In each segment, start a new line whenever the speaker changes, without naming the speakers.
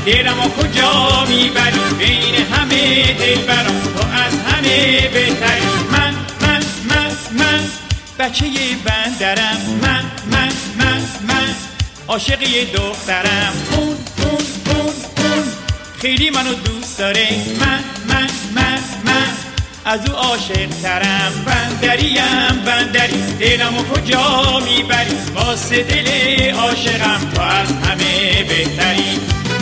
دلمو کجا میبری بین همه دلبران تو از همه بهتری. من بچه بندرم، من عاشق یه دخترم، اون خیلی منو دوست داره، من از او عاشق ترم. بندری دلمو کجا میبری واسه دل عاشقم تو از همه بهتری.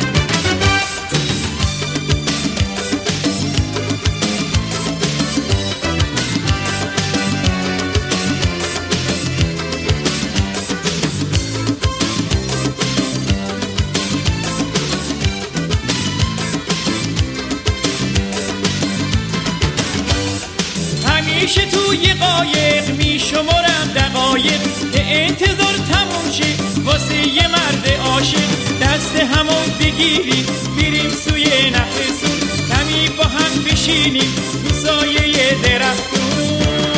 همیشه توی قایق میشمرم دقایق که انتظار تموم شه واسه یه مرد عاشق. دست همون بگیریم بریم سوی نخلستون، کمی با هم بشینیم تو سایه درختون.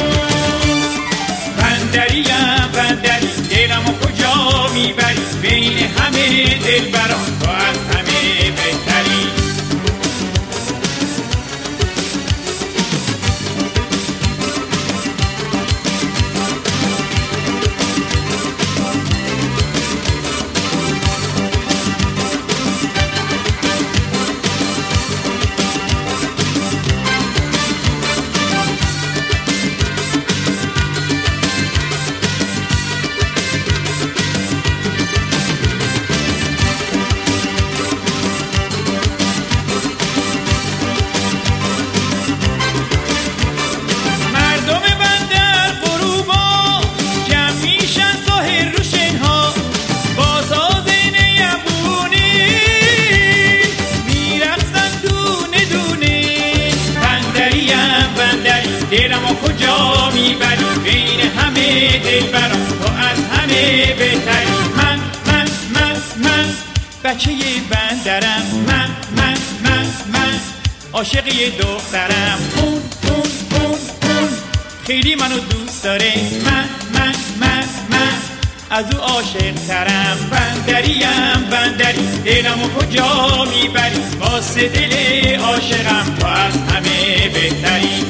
بندری دلمو کجا میبری بین همه دلبران تو از همه بهتری. دلمو کجا میبری بین همه دلبران تو از همه بهتری. من بچه بندرم، من عاشق یه دخترم، اون خیلی منو دوست داره، من از او عاشق ترم. بندری دلمو کجا میبری واسه دل عاشقم تو از همه بهتری.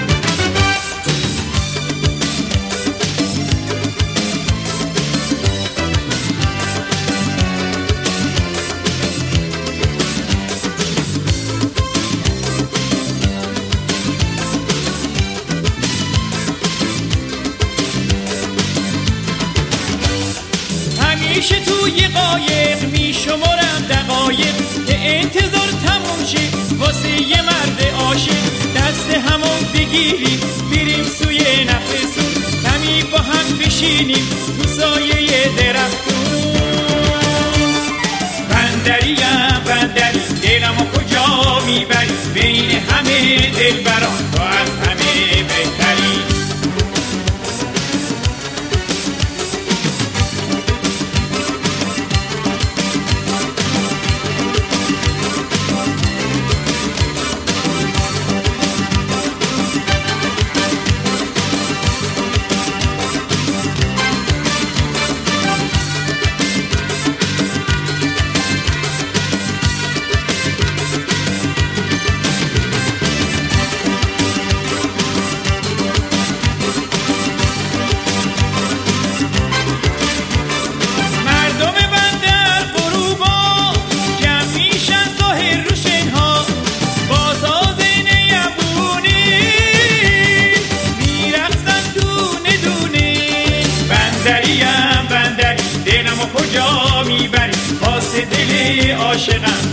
همیشه توی قایق میشمرم دقایق که انتظار تموم شه واسه یه مرد عاشق. دست همون بگیریم بریم سوی نخلستون، کمی با هم بشینیم تو سایه درختون. بندری دلمو کجا میبری بین همه دلبران تو از همه بهتری. بندری دلمو کجا میبری واسه دل عاشقم